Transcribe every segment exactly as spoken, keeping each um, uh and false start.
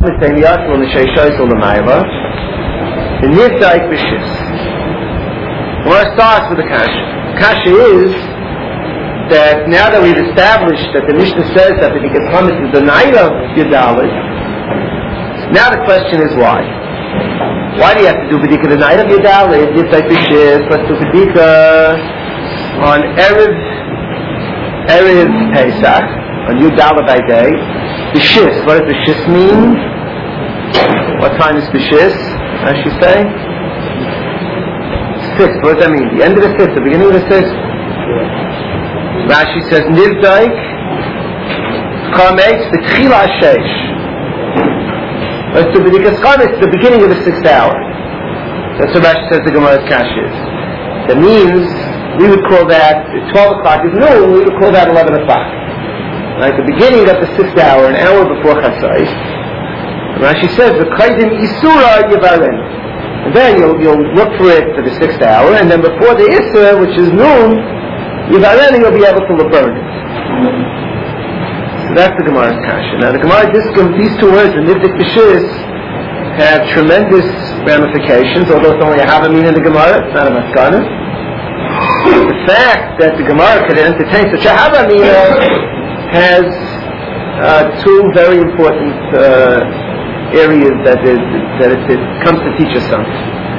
the Nivdaik B'Shis. Well, it starts with the Kasha. Kasha is that now that we've established that the Mishnah says that the B'Dikat Chametz is the night of Yudalit, now the question is why? Why do you have to do B'Dika the night of Yudalit? Nivdaik B'Shis, let's do B'Dika on Erev, Erev Pesach, on Yudalit by day. B'Shis, what does B'Shis mean? What time is B'Shis? How should you say? Sixth. What does that mean? The end of the fifth, the beginning of the sixth? Rashi says, Nivdaik Chametz B'Tchila Sheish. Let's do B'dikas Chametz, the beginning of the sixth hour. That's what Rashi says the Gemara's Kash is. That means, we would call that, twelve o'clock is noon, we would call that eleven o'clock. Right? The beginning of the sixth hour, an hour before Chatzos. Rashi says, "V'kaidim isura yivaren," and then you'll you'll look for it for the sixth hour, and then before the isra, which is noon, yivaren, you'll be able to burn it. So that's the Gemara's kasha. Now the Gemara, this, these two words, the Nivdik B'Shis, have tremendous ramifications. Although it's only a Havamin in the Gemara, it's not a Maskana. The fact that the Gemara could entertain such a Havamina has uh, two very important. Uh, areas that it, that it, it comes to teach us something.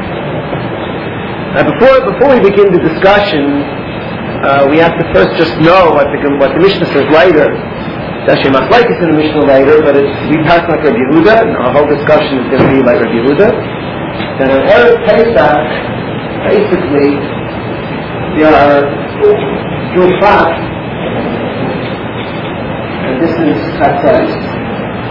Now, before before we begin the discussion, uh, we have to first just know what the what the Mishnah says later. It's actually machlokes in the Mishnah later, but it's we pass like Rabbi Yehuda, and our whole discussion is going to be like Rabbi Yehuda. Then on Erev Pesach, basically, there are two parts, and this is Chatzos.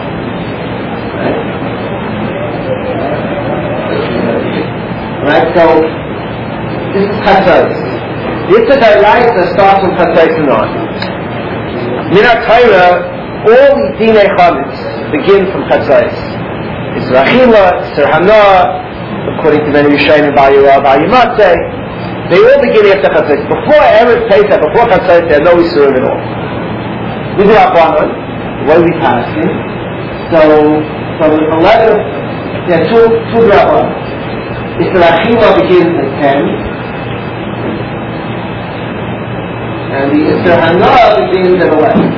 Right, so this is Chatzos. Yitzhak Araisa starts from Chatzos and on. Minat Torah, all the Dinei Chametz begin from Chatzos. It's Rachila, it's Hana, according to many Rishonim, Bal Yirah, Bal Yimatzeh. They all begin after Chatzos. Before Erev Pesach, before Chatzos, there are no Isurim at all. We do Rabbanon, the way we pass it. So, so eleven, there are two, two Rabbanon. If the Rachila begins at ten, and the Isra Hana begins at eleven.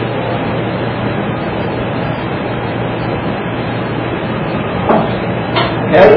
Okay?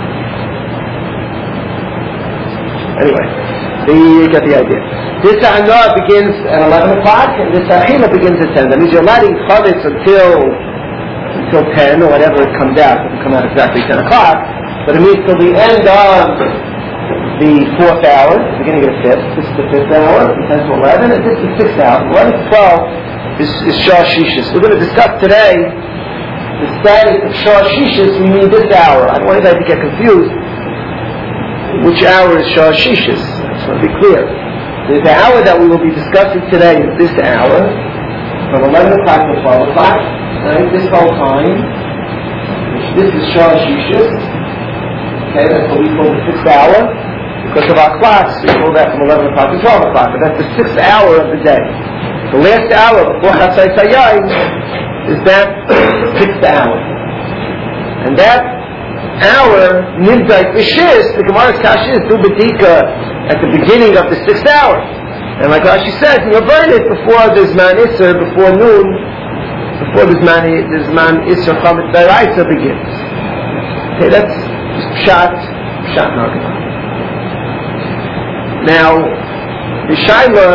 Anyway, the, you get the idea. This Hana begins at eleven o'clock, and this Rachila begins at ten. That means you're lighting chametz until until ten, or whatever it comes out. It doesn't come out exactly ten o'clock. But it means till the end of the fourth hour, beginning of the fifth. This is the fifth hour, from ten to eleven, and this is the sixth hour. eleven to twelve is, is Shah Shishis. We're going to discuss today the status of Shah Shishis. We mean this hour. I don't want anybody to get confused. Which hour is Shah Shishis? I just want to be clear. The, the hour that we will be discussing today is this hour, from eleven o'clock to twelve o'clock. Right? This whole time. This is Shah Shishis. Okay, that's what we call the sixth hour. Because of our clocks, we call that from eleven o'clock to twelve o'clock. But that's the sixth hour of the day. The last hour before Chatzos Hayom is that sixth hour. And that hour, Nivdaik B'Shis, the Gemara's Kash is do B'Dika at the beginning of the sixth hour. And like Rashi says, you'll burn it before the Zman Isser, before noon, before the Zman, the Zman Isser Chametz D'Oraisa begins. Okay, that's Pshat, Pshat Nagana. Now, the Shaila,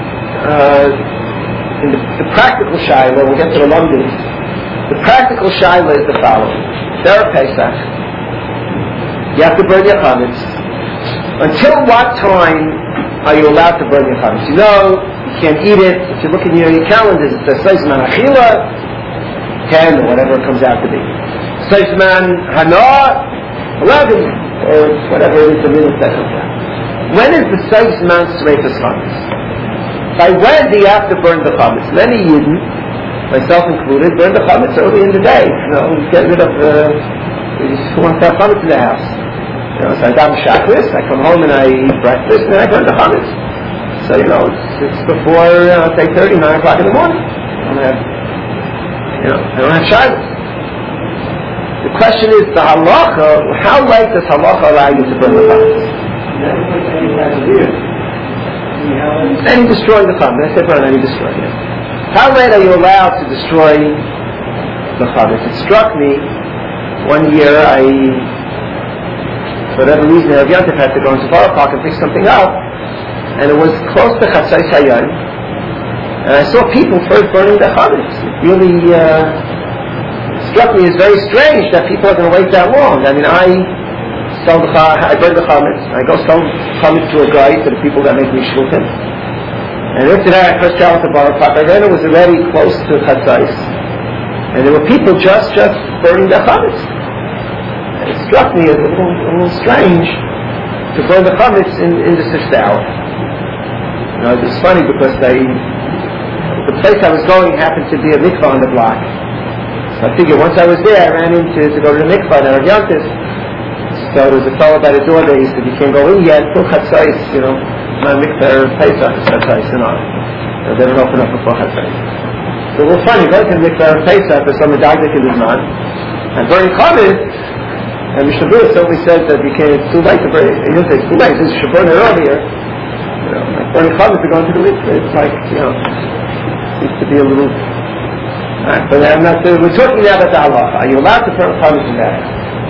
uh, in the, the practical Shaila, we'll get to the Londons, the practical Shaila is the following. Erev Pesach, you have to burn your chametz. Until what time are you allowed to burn your chametz? You know, you can't eat it. If you look in your, your calendars, it says Seizman Achila, ten, or whatever it comes out to be. Seizman Hana, eleven, or whatever it is, the minute that comes out. When is the seis man Sreifas Chametz? By when do you have to burn the Chametz? Many Yidden, myself included, burn the Chametz early in the day. You know, get rid of the, who wants to have Chametz in the house? You know, so I daven Shachris, I come home and I eat breakfast, and then I burn the Chametz. So, you know, it's, it's before, uh, say, thirty, nine o'clock in the morning. I don't have, you know, I don't have Shiloh. The question is, the halacha, how late does halacha allow you to burn the chametz? Any destroy the chametz. I said burn, any destroy it. How late are you allowed to destroy the chametz? It struck me, one year I, for whatever reason, Rav Yontif had to go into Borough Park and pick something up, and it was close to Chatzai Sayan, and I saw people first burning the chametz. It really uh, struck me as very strange that people are going to wait that long. I mean, I sell the I burn the chametz. I go sell chametz to a guy, to the people that make me shluchim. And after that, I first traveled to Borough Park. I then it was already close to Chatzais, and there were people just just burning the chametz. And it struck me as a little, a little strange to burn the chametz in, in the sixth hour. You know, it's funny because they, the place I was going happened to be a mikvah on the block. So I figured once I was there, I ran into to go to the mikvah and Rav Yontif. So there was a fellow by the door there. He said, "You can't go in yet till Chatzais, you know. My mikvah Pesach is Chatzais, you know. So they don't open up before Chatzais." So it was funny. Going to the mikvah Pesach for some medagdik in Luzman and burning chametz. And Mishnah Berurah certainly says that you can't. It's too late to burn it. He didn't say it's too late. He says you should burn it earlier. You know, like burning chametz to go into the mikvah. It's like, you know, it needs to be a little. Right, but I'm not. Uh, we're talking now about the halacha. Are you allowed to burn chametz in that?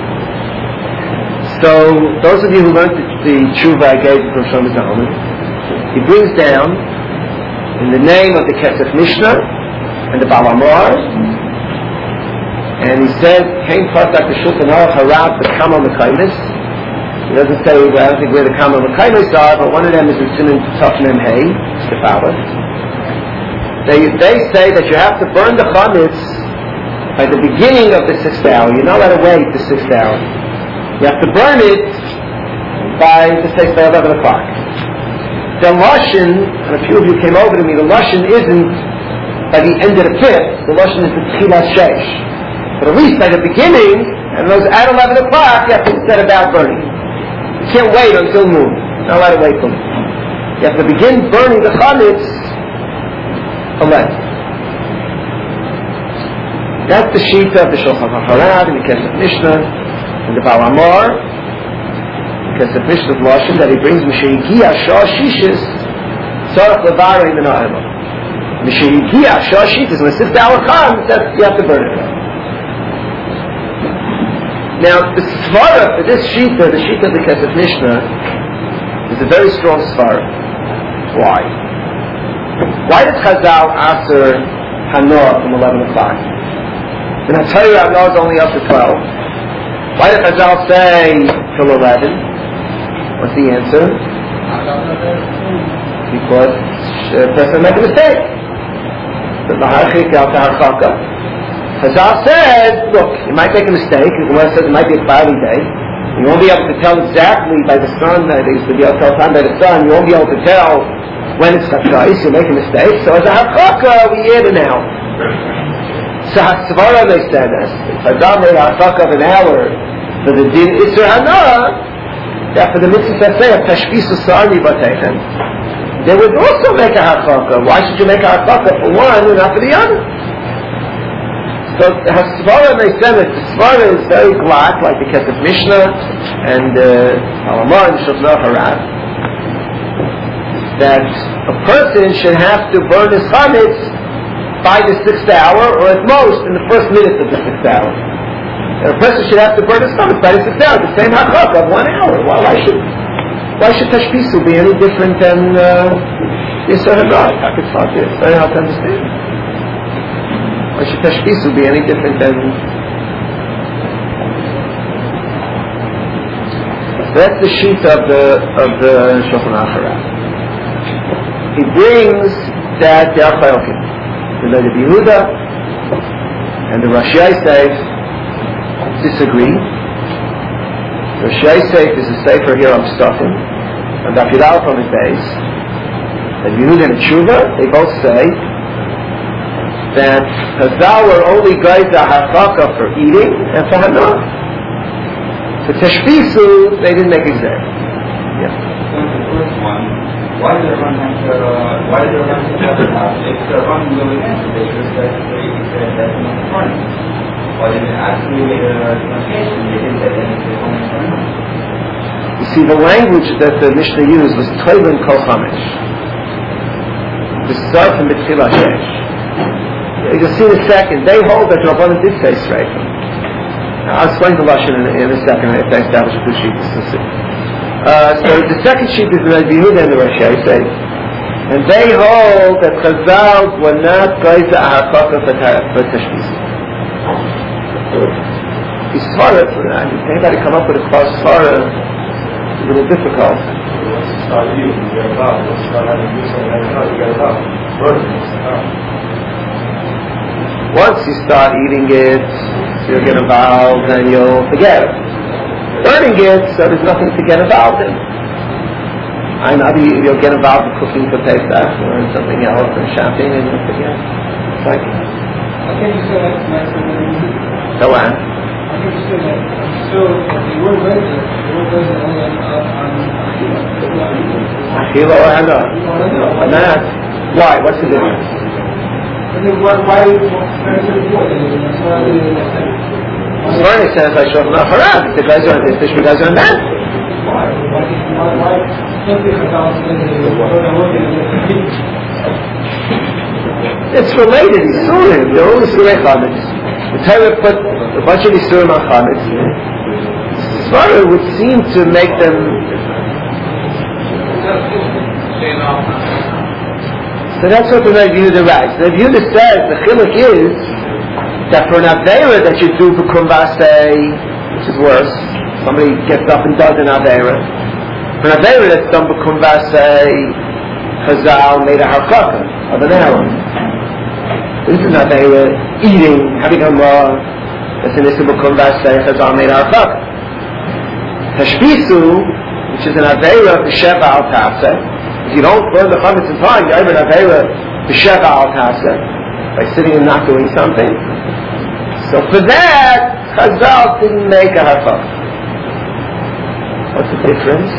So those of you who learned the, the tshuva I gave you from Shlomo Zalman, he brings down in the name of the Kesef Mishnah and the Baal Amar, and he says, "Kain Pasak the Shulchan Aruch Harav the Kamal Mekaymis." He doesn't say, well, I don't think where the Kamal Mekaymis are, but one of them is in Siman Tov Mem Hey, the Father. They, they say that you have to burn the chametz by the beginning of the sixth hour. You're not allowed to wait the sixth hour. You have to burn it by the sixth by eleven o'clock. The lashon, and a few of you came over to me, the lashon isn't by the end of the fifth. The lashon is the tchilas sheish. But at least by the beginning, and those at eleven o'clock, you have to set about burning. You can't wait until noon. You're not allowed to wait till noon. You have to begin burning the chametz eleven. That's the sheet of the Shulchan Harav and the Kesef Mishnah and the Baal Amar. The Kesef Mishnah lashon that he brings Mishehigia Shah Shishis Tzarech Levarei Min Ha'ema. Mishehigia Shah Shishis, when the sixth hour comes, that you have to burn it. Now, the svara for this sheet, the sheet of the Kesef Mishnah, is a very strong svara. Why? Why did Chazal answer Hanoah from eleven o'clock? And I'll tell you Hanoah is only up to twelve. Why did Chazal say till eleven? What's the answer? Because a person make a mistake. Chazal said, look, you might make a mistake. The Gemara says it might be a cloudy day. You won't be able to tell exactly by the sun. They used to be able to tell time by the sun. You won't be able to tell when it's Chatzais, you make a mistake. So as a Hakaka, we add an hour. So Hatzvara, they said this. Chazal made a Hakaka of an hour for the Din Isser Hana, that for the mitzvah say of Tashbisu Sa'ani Batechem, they would also make a Hakaka. Why should you make a Hakaka for one and not for the other? So Hatzvara, they said that the Svara is very glad, like the Kesef Mishnah and Baal Amar and Shulchan Harav, that a person should have to burn his chametz by the sixth hour, or at most in the first minutes of the sixth hour. And a person should have to burn his chametz by the sixth hour, the same hakak of one hour. Well, why should why should tashbisu be any different than Yisrael Hagah? I could start this. Very hard to understand. Why should tashbisu be any different than? So that's the sheet of the of the Shulchan Harav. He brings that the Achayokim, the Rabbi Yehuda and the Rashi Yosef disagree. Rashi Yosef is a sefer here of Stofim, and Daf Yudal from his days. And Yehuda and Tshuva, they both say that Chazal were only guys that hachaka for eating and for hana. For tashbisu, they didn't make exam. Yeah. So the first one, why did everyone have to, uh, why did everyone have to have it? If the one going in, they should have said, they said that's not fun. Or did it actually make a translation? They didn't say anything. You see, the language that the Mishnah used was Toivin Kol Chamesh. The start from B'tchilah Shesh. You'll see in a second, they hold that Rabbanan did say Sreifim. Now, I'll explain the Lashon in, in a second if I establish a two sheets. Uh, so the second sheet is the Rabbi Yehuda and the Rosh say, and they hold that Chazal were not Goyza Ahakaka for Tashbis. He's Torah, I mean, anybody come up with a clause Torah, it's a little difficult. Once you start eating it, you'll get involved and you'll forget it. Burning it, so there's nothing to get involved in. I know you'll get involved in cooking for Pesach or in something else, or shopping, and you'll forget. It's like, I think you said that. go on. I think you said that. So the word Goyza, the word Goyza only on Achila or Hana? Not. Why? What's the difference? I think why why Sorry, it says I shall not harab. The guys are this fish, the guys are that. Why? Why? Why? It's related. Isurim. They're all Isurei Chametz. The Torah put a bunch of Isurim on Chametz. Svara would seem to make them. So that's what the Rabbi Yehuda writes. The Rabbi Yehuda says the chiluk is that for an Aveira that you do B'kum V'asei, which is worse, somebody gets up and does an Aveira. For an Aveira that's done B'kum V'asei, Chazal made a Harkaka of an Aaron. This is an Aveira eating, having a law, that's an Issa B'kum V'asei, Chazal made a Harkaka. Tashbisu, which is an Aveira B'sheva Al Taseh. If you don't burn the chametz in time, you're able to Aveira B'sheva Al Taseh, by sitting and not doing something. So for that, Chazal didn't make a harfak. What's the difference?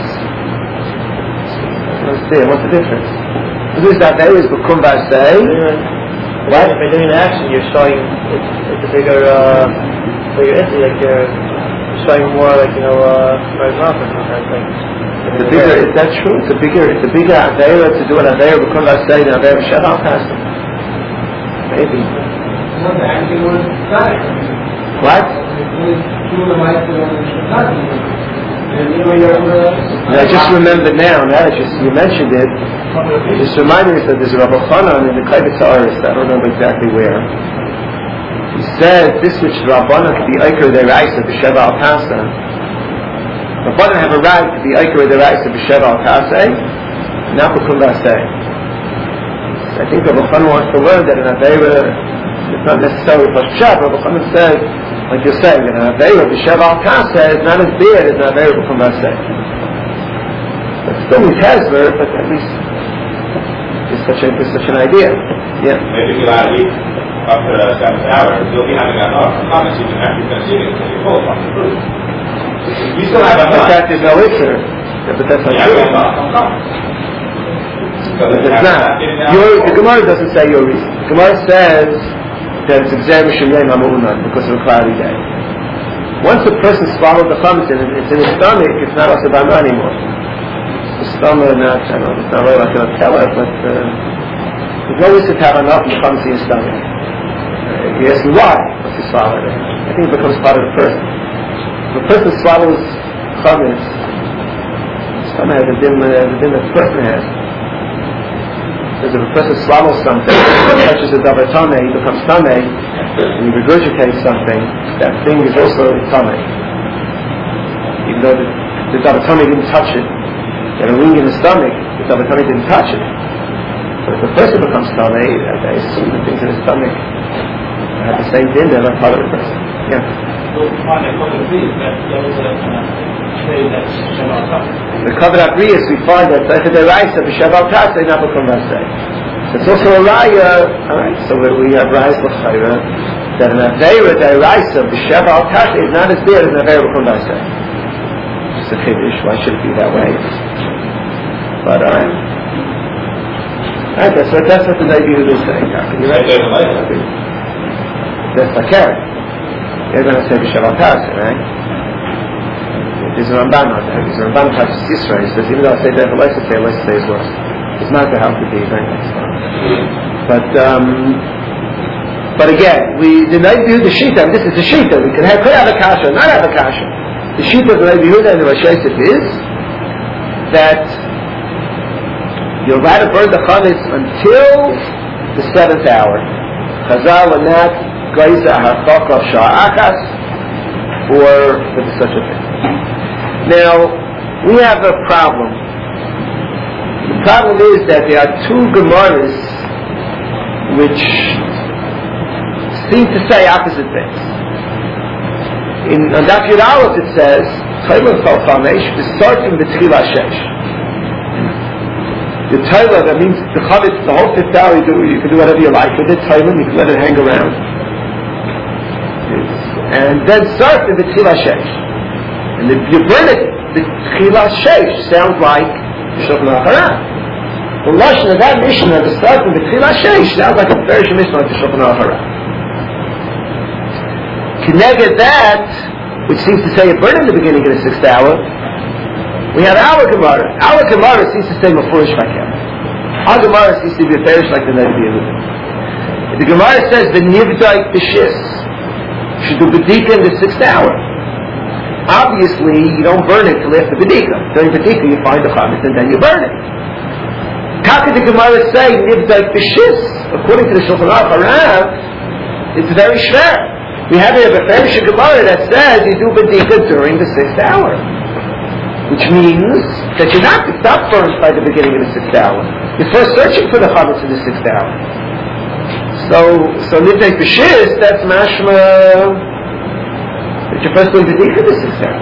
What's the, what's the difference? This is that there is B'kum V'asei. What? If you're doing an action, you're showing it's, it's a bigger, uh, bigger entity, like you're showing more, like, you know, uh, horizontal sometimes, like. It's a bigger, is that true? It's a bigger, it's a bigger Aveira to do an Aveira B'kum V'asei than Aveira B'sheva Al Taseh. Maybe. What? I just remembered now, now that just, you mentioned it, it just reminded me that there's a Rabbi Chanan in the Kaivetz Aris, I don't remember exactly where. He said, this which Rabbanan could be Iker Deraisa B'Sheva Al Taseh, Rabbanan have a right to be Iker Deraisa B'Sheva Al Taseh, not B'kum V'asei. I think Rabbi Chanan wants to learn that in Aveira, it's not necessarily for Pshat. Rabbi Chanan says, like you're saying, that an Aveira B'Sheva Al Taseh is not as bad as an Aveira B'kum V'asei. But still he's Hezber, but at least it's such, a, it's such an idea. Yeah. Maybe if you allow to eat up to the seventh hour, you'll be having enough comments you can actually consume it until you're full from the fruit. You still have enough. But that there's no issue. Yeah, but that's not You have true. enough. But it's not. Your, the Gemara doesn't say your reason. The Gemara says that it's Exam Shemyem HaMu'unan because of a cloudy day. Once a person swallowed the chametz and it's in his stomach, it's not also Bama anymore. The stomach, not, I don't know, it's not really like a tell her, but uh, there's no reason to have enough in the chametz in your stomach. Uh, you ask me why? Once you swallow it, I think it becomes part of the person. If a person swallows chametz, the stomach has a dim, uh, the dim that the person has. Because if a person swallows something, touches a davar tamei, he becomes tamei, and he regurgitates something, that thing is also tamei. Even though the, the davar tamei didn't touch it, he had a ring in the stomach, the davar tamei didn't touch it. So if the person becomes tamei, I assume the things in his stomach have the same din, they're not part of the person. Yeah. The covered abrius, we find that if the Raisa B'Sheva Al Taseh not B'kum V'asei. It's also a raya. All right, so we have Raisa L'Chayra that an Aveira the Raisa B'Sheva Al Taseh is not as bad as an Aveira B'kum V'asei. Just a chiddush. Why should it be that way? But all right, all right. That's what that's what the Rebbe Yehuda is saying. You right? That's the carrot. You're going to say b'shavat tasa, right? There's a Ramban on that. There's a Ramban on Tachas Yisrael. He says, even though I say that, let's say, let's say as well. It's not the help to be very nice. But, um, but again, we, the Noda B'Yehuda Shita, and this is the Shita, we could have, could have a kasha, not have a kasha. The Shita of the Noda B'Yehuda and the Rosh Yosef is that you're allowed to burn the chametz until the seventh hour. Chazal and not Geiza HaChok of Sha'achas, or if it's such a thing. Now, we have a problem. The problem is that there are two Gemaras which seem to say opposite things. In on Daf Yud Aleph it says, Tailah Chol Chamesh, V'sartim B'tchila Shesh. The Tailah, that means the chametz, the whole fifth hour, you, do, you can do whatever you like with it, Tailah, you can let it hang around. And then Sartim B'tchila Shesh. And if you burn it, the Tchila Shesh sounds like Shulchan Aruch HaRav. The Lashon of that Mishnah, the Sartim B'tchila Shesh, sounds like a very Mishnah like the Shulchan Aruch HaRav. Connected that, which seems to say it burned in the beginning of the sixth hour, we have our Gemara. Our Gemara seems to say Mefurish Vakem. Our Gemara seems to be perish like the Noda B'Yehuda. The Gemara says the Nivdaik B'Shis should do B'dika in the sixth hour. Obviously, you don't burn it till after B'dika. During B'dika, you find the chametz and then you burn it. How could the Gemara say Nivdaik B'Shis? According to the Shulchan Aruch HaRav, it's very shver. We have here a Beferish Gemara that says you do B'dika during the sixth hour. Which means that you're not, it's not burnt by the beginning of the sixth hour. You're first searching for the chametz in the sixth hour. So, so Nivdaik B'Shis, that's mashma, that you're first doing B'dika in the sixth hour.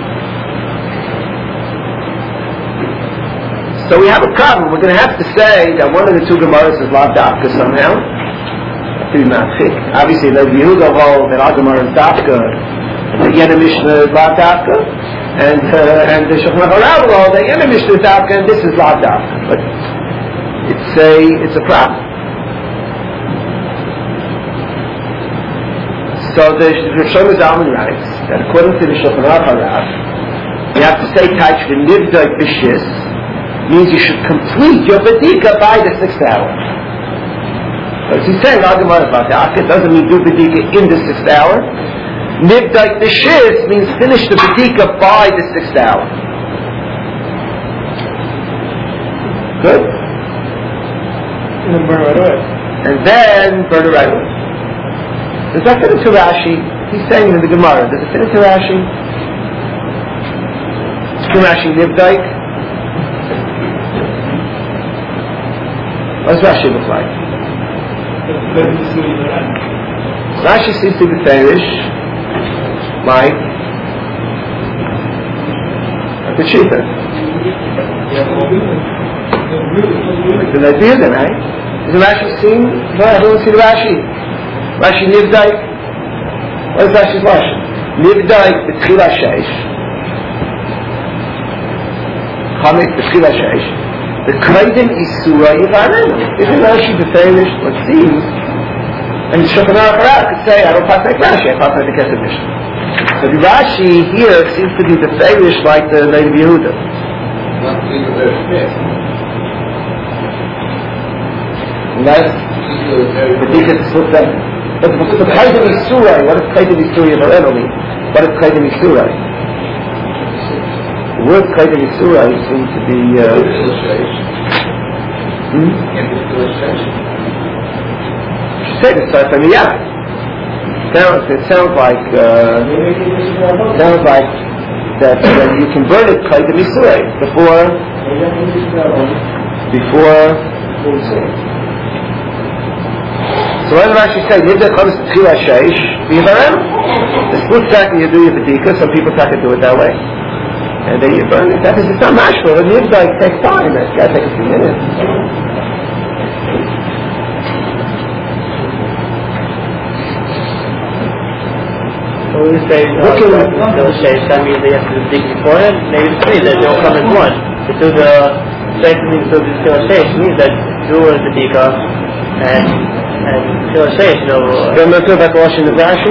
So we have a problem. We're going to have to say that one of the two Gemaras is Lav Dafka somehow. Obviously, the Yehuda hold that our Gemara is Dafka, and the Yena Mishnah is Lav Dafka, and uh, and the Shulchan Aruch HaRav hold that Yena Mishnah is Dafka, and this is Lav Dafka. But it's a it's a problem. So the Rosh Zalman writes that according to the Shulchan Aruch HaRav, you have to say touch the Nivdaik B'Shis means you should complete your B'dika by the sixth hour. But he's saying, it doesn't mean do B'dika in the sixth hour. Nivdaik B'Shis means finish the B'dika by the sixth hour. Good? And then burn right away. And then burn it right away. Does that fit into Rashi? He's saying in the Gemara, does it fit into Rashi? Is Rashi Nivdaik? What does Rashi look like? Rashi seems to be Beferish like the Shita. Like the Noda B'Yehuda, right? Does Rashi seen? No, everyone see the Rashi. Rashi Nivdaik. What is Rashi's Rashi? Nivdaik B'tchila Sheish. Chametz B'tchila Sheish. The Kreidim Isura Yivarenu. Isn't Rashi Beferish what seems? And the Shulchan Aruch HaRav could say, I don't pass like Rashi, I pass like the Kesef Mishnah. So the Rashi here seems to be Beferish like the Noda B'Yehuda. Unless the B'dika is split them. But the Kreidim Isura, what does Kreidim Isura Yivarenu mean? What is Kreidim Isura? The word Kreidim Isura seems to be uh, hmm? You say this starts from the Yad. Sounds, it sounds like uh, sounds like that uh, you can burn it Kreidim Isura before before so when Rashi says Nivdaik comes to Tchila Sheish the split second you do your B'dika, some people try to do it that way. And then you burn it. That is, it's not mashma. It needs like takes time. It's got to take a few minutes. So we say, uh, they'll say that means they have to dig beforehand. Maybe it's three that they'll come as one. To do the second means to do the sheish means that do the B'dika and and the sheish. So uh, you remember about washing the Rashi?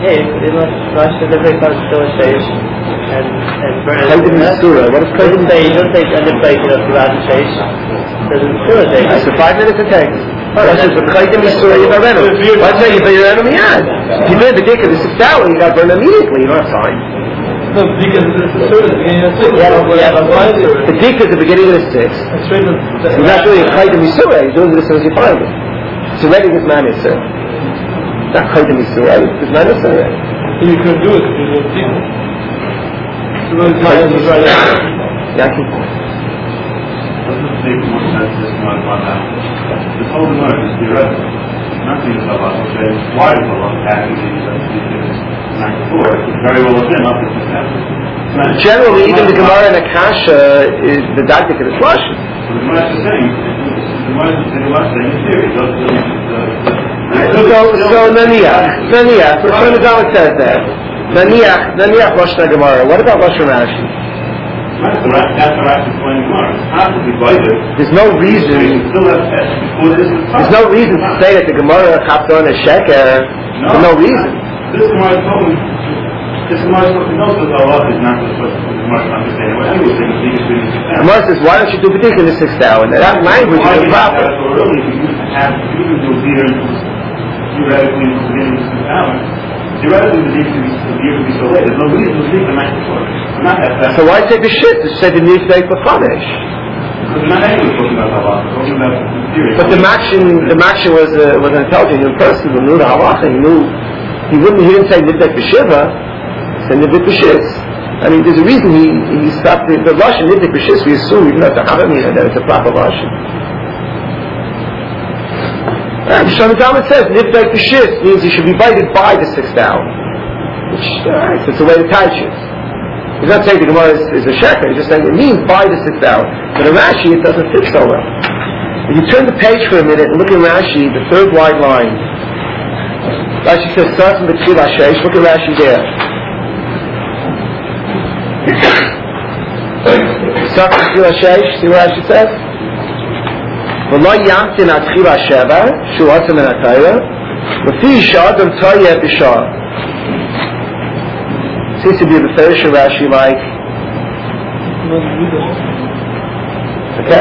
hey, you know, Rashi the very first Torah Sheish and and burn Kaidim Yisura. What is It Kaidim doesn't say, it doesn't say a niftaik of Torah Sheish. It doesn't Torah Sheish. So five minutes it takes. That's just a Kaidim Yisura Yivarenu. Let's say you burn them yad. If you burn the dick of the sixth hour, you got to burn immediately. You don't have time. No, because it's the third at the beginning of the sixth. Yeah, but- yeah, but why is it- The dick is the beginning of the sixth. It's right at the- You're not doing a Kaidim Yisura. You're doing it as soon as you find it. It's already this man is sir. Not Kaidim Yisura. It's not a sir. You couldn't do it if you didn't people. So really time is right there. Yeah, I can. Doesn't make more sense this one about that. This whole Gemara is theoretical. Nothing is about okay, why is Allah acting these things like before? It's very well within up to this. Generally, even the Gemara and Akasha is the didactic of the Lashon. So the Gemara is saying, the Gemara is saying in theory, So, so Naniach, Naniach, the Shlomo Zalman says that. Naniach, Naniach Lashon Gemara. What about Lashon Rashi? That's the Rashi explaining Gemara. How to divide it? There's no reason. Still have test before this is There's no reason to say that the Gemara chopped on a sheker for no reason. This Gemara is talking. This Gemara is talking also that Allah is not the first. The Gemara is not the same. What anyway saying is being between the The Gemara says, why don't you do B'dik in the sixth hour? Now that language is improper. So early, if you have, you can do beer theoretically in the beginning of the sixth hour. Theoretically, the beer could be so late. There's no reason to sleep the night before. We're not that fast. So why take a shit to say the need day for Chodesh? Because we're not actually talking about Allah. We're talking about the theory. But the Makshin, the Makshin was, uh, was an intelligent young person who knew the halacha. He knew, he wouldn't, he didn't say Nidbek B'Shiva, he said Nidbek B'Shitz. I mean, there's a reason he, he stopped the, the Lashon Nidbek B'Shitz. We assume, even though it's a Havamina, that it's a proper Lashon. And Shlomo Zalman says Nidbek B'Shitz means he should be invited by the sixth hour. Which, alright, it's a way to touch it. He's not saying the Gemara is, is a sheker, he's just saying it means by the sixth hour. But in Rashi, it doesn't fit so well. If you turn the page for a minute and look at Rashi, the third wide line, Rashi says, start from the Tzil HaSheish, look at Rashi there. Start from the Tzil HaSheish, see what Rashi says? V'lo yamtin at Tzil HaSheva, shu atzim en ha-Torah, v'fi sha'adam toyeh b'sha'ah. Seems to be the Farish of Rashi like. Okay.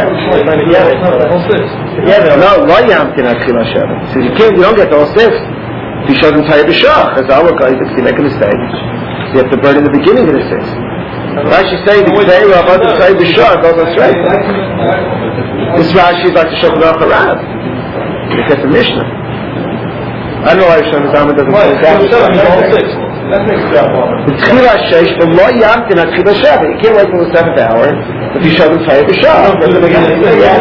Yeah, no, no yamtin at Tzil HaSheva. So you can't, you don't get the all six. If you show them Tayyib B'Shach, as our guys, if you make a mistake, you have to burn in the beginning of the six. Rashi saying the Kedera about the Tayyib B'Shach goes on straight. This Rashi is like the Shulchan Aruch HaRab. It's at the Mishnah. I don't know why Shlomo Zalman doesn't say that. That makes that one. The Tzil HaSheish, the Lo Yamtin at Tzil HaSheva. You can't wait till the seventh hour if you show them Tayyib B'Shach. That's what they're going to say. I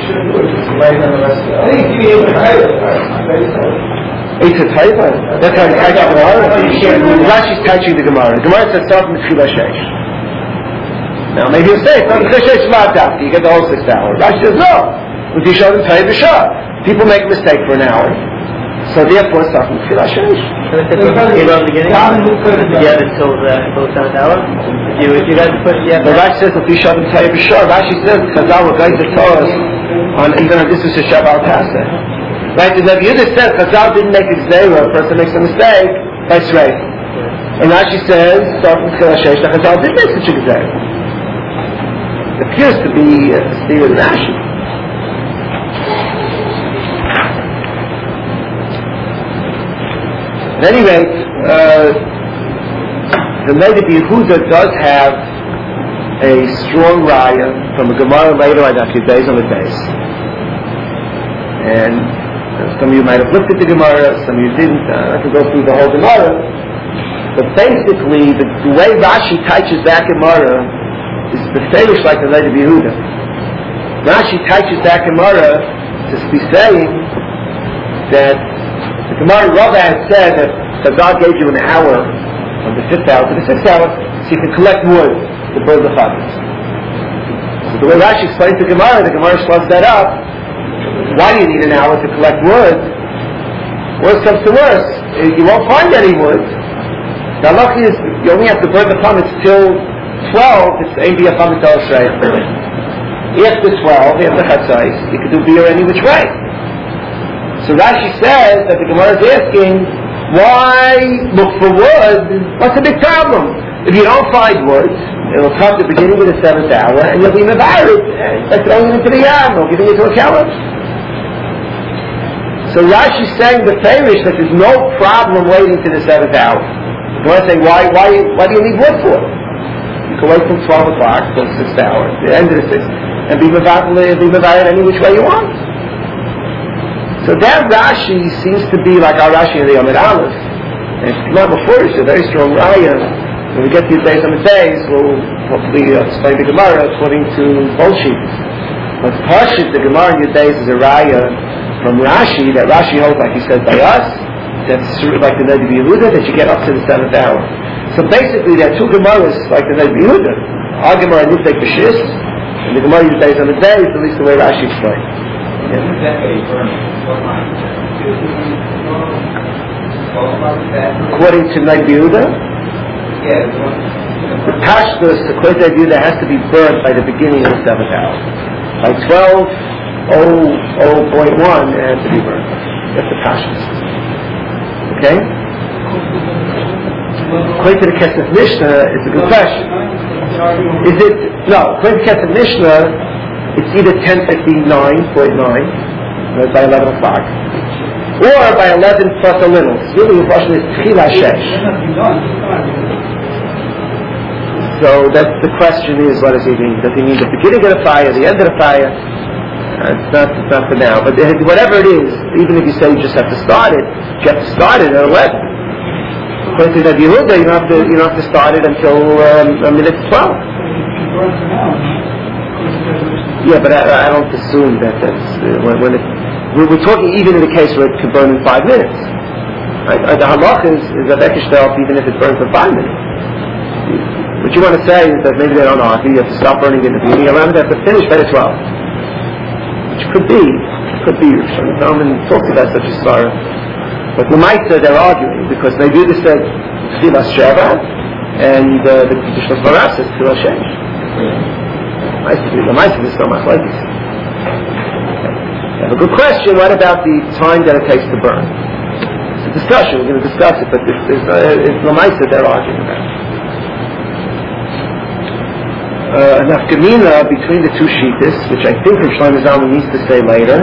think if you even higher, It's a typo. That's how he's touching the Gemara. Rashi's touching the Gemara. The Gemara says start from the Tzil HaSheish. Now maybe you'll say, from the Tzil HaSheish Lavdafka, you get the whole sixth hour. Rashi says no. If you show them Tayyib B'Shach. People make a mistake for an hour. So therefore start from the Tzil HaSheish. Can I say from the beginning? Yeah, until the seventh hour. If you, if you guys put, yeah. The Rashi says if you show them Tayyib B'Shach, Rashi says Chazal were going to tell us on even on this is a Shabbat Taseh. Right, the Rabbi Yehuda said Chazal didn't make a gzeira. A person makes a mistake by Sreif. And Rashi says, start from Tzil HaSheish, that Chazal did make such a gzeira. It appears to be a steer in Rashi. At any rate, uh, the Rabbi Yehuda does have a strong raya from a Gemara later on Daf Yudbeis on the base. And some of you might have looked at the Gemara, some of you didn't. Uh, I could go through the whole Gemara. But basically, the, the way Rashi teaches that Gemara is the Farish like the Rabbi Yehuda. Rashi teaches that Gemara to be saying that the Gemara Rava had said that, that God gave you an hour on the fifth hour to the sixth hour so you can collect wood to burn the chametz. So the way Rashi explains the Gemara, the Gemara slugs that up. Why do you need an hour to collect wood? Worse comes to worse. You won't find any wood. The lucky is you only have to burn the chametz till twelve. It's A B a chametz al-Shrei. After twelve, after chatzais, you can do beer any which way. So Rashi says that the Gemara is asking, Why look for wood? What's the big problem? If you don't find wood, it'll come the beginning of the seventh hour, and you'll be mevarid, like throwing it into the yam, or giving it to a cow. So Rashi's saying the Farish that there's no problem waiting to the seventh hour. You want to say, why, why, why do you need wood for? You can wait from twelve o'clock till the sixth hour, the end of the sixth, and be mevarid, be mevarid any which way you want. So that Rashi seems to be like our Rashi in the Yom Aleph. And it's not before, it's a very strong raya. When we get to the days on the days, we'll hopefully uh, explain the Gemara according to bullshit. But Pashit, the Gemara in your days is a raya from Rashi, that Rashi holds, like he says by us, that's like the Nedi Yehuda, that you get up to the seventh hour. So basically there are two Gemaras like the Nedi Yehuda. Our Gemara Niftek B'Shis, and the Gemara in your days on the days, at least the way Rashi explains. Yeah. According to Nedi Yehuda, the Pashtus, according to Nedi Yehuda, has to be burnt by the beginning of the seventh hour. By twelve point one, it has to be burnt. That's the Pashtus. Okay? According to the Kesef Mishnah, it's a good question. Is it, no, according to Kesef Mishnah, it's either ten fifty-nine point nine, right, by eleven o'clock, or by eleven plus a little. It's really the question is Tchila Shesh. So that's the question is, what does he mean? Does he mean the beginning of the fire, the end of the fire? Uh, it's not, it's not for now. But whatever it is, even if you say you just have to start it, you have to start it at eleven. According to Nedi Yehuda, you don't have to, you don't have to start it until um, a minute to twelve. Yeah, but I, I don't assume that that's uh, when, when it, we're, we're talking even in the case where it could burn in five minutes. Right? Uh, the halach is is a vekishtelf even if it burns for five minutes. What you want to say is that maybe they don't argue. You have to stop burning in the beginning, around they have to finish by the twelve, which could be, could be. Talmud talks about such a sorrow, but Lamaita they're arguing because they do this said Tchilas Sheva and uh, the Tchilas Baras is Tchilas Shesh. The Maisa is so much like this. I have a good question. What about the time that it takes to burn? It's a discussion. We're going to discuss it, but it's, it's, uh, it's the Maisa they're arguing about. Uh, an afkamina between the two shittas, which I think Rav Shlomo Zalman needs to say later,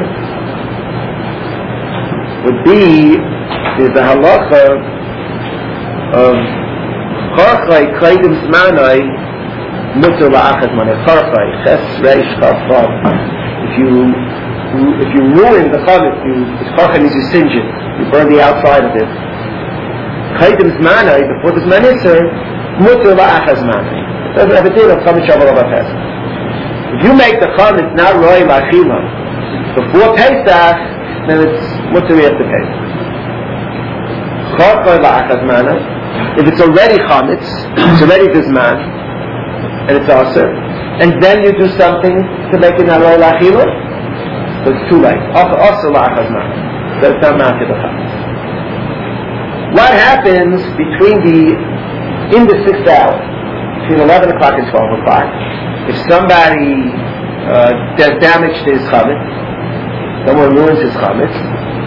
would be there's a halacha of Charchai Kleidim Zmanai Mutter la'achad maneh Charchai Ches Reish Chaf Vav. If you if you ruin the chametz, you Charchai means you singe it, you burn the outside of it. Kleidim Zmanai before the Zman Isser Mutter la'achad Zmanai. Doesn't have a deal of chametz shabbos of Pesach. If you make the chametz not roy la'achila before Pesach, then it's mutter after Pesach. Charchai la'achad Zmanai. If it's already chametz, it's already bizman, and it's aser, and then you do something to make it not roy la'achila, so it's too late. Aser la'achad Zmanai. So it's not mounted the chametz. What happens between the in the sixth hour? Between eleven o'clock and twelve o'clock, if somebody uh, does damage to his chametz, someone ruins his chametz,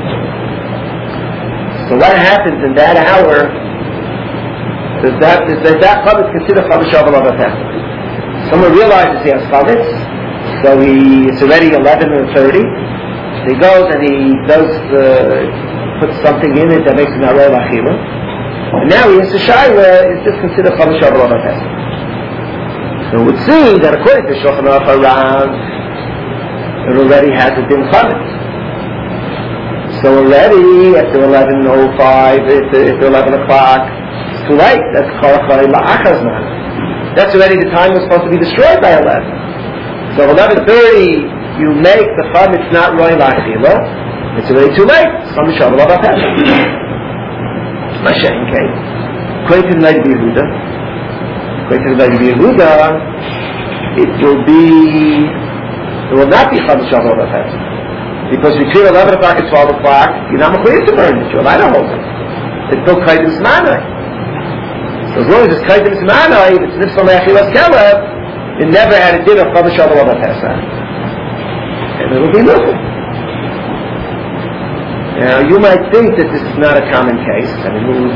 so what happens in that hour? Does that does that chametz consider chametz shabbos of Pesach? Someone realizes he has chametz, so he it's already eleven or thirty. He goes and he does uh, puts something in it that makes it not roy la'achila, and now he has to shayla. Is this considered chametz shabbos of Pesach? So it would seem that according to Shulchan Aruch Harav, it already has a din chametz. So already after eleven oh five, after eleven o'clock, it's too late. That's Charchai la'achad Zmanai. That's already the time was supposed to be destroyed by eleven. So eleven thirty, you make the chametz not roy la'achila. It's already too late. Chametz shabbos of Pesach. Mashen came. According to Nedi Yehuda. According to the Yehuda, it will be, it will not be chametz shabbos of Pesach, because between eleven o'clock and twelve o'clock, you're not mechuyev to burn it. You're allowed to hold it. It's still kaidim zmanai. So as long as it's kaidim zmanai, if it's nifsal me'achilas kelev, it never had a din of chametz shabbos of Pesach, and it will be nothing. Now, you might think that this is not a common case. I mean,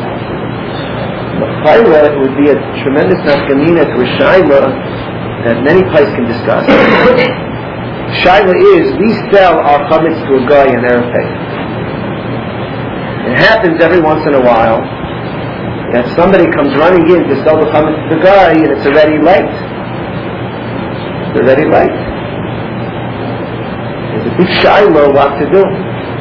it would be a tremendous nafkamina to a shaila that many places can discuss. Shaila is, we sell our chametz to a guy in Erev Pesach. It happens every once in a while that somebody comes running in to sell the chametz to the guy and it's already late. It's already late. There's a big shaila what to do.